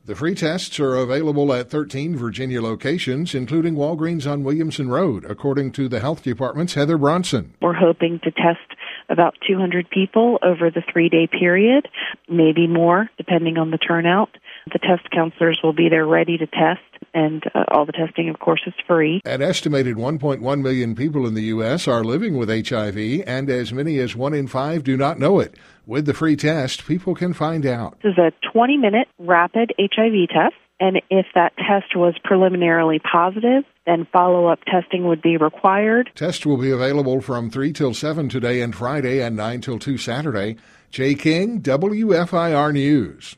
The free tests are available at 13 Virginia locations, including Walgreens on Williamson Road, according to the Health Department's Heather Bronson. We're hoping to test about 200 people over the 3-day period, maybe more, depending on the turnout. The test counselors will be there ready to test, and all the testing, of course, is free. An estimated 1.1 million people in the U.S. are living with HIV, and as many as 1 in 5 do not know it. With the free test, people can find out. This is a 20-minute rapid HIV test, and if that test was preliminarily positive, then follow-up testing would be required. Tests will be available from 3 till 7 today and Friday and 9 till 2 Saturday. Jay King, WFIR News.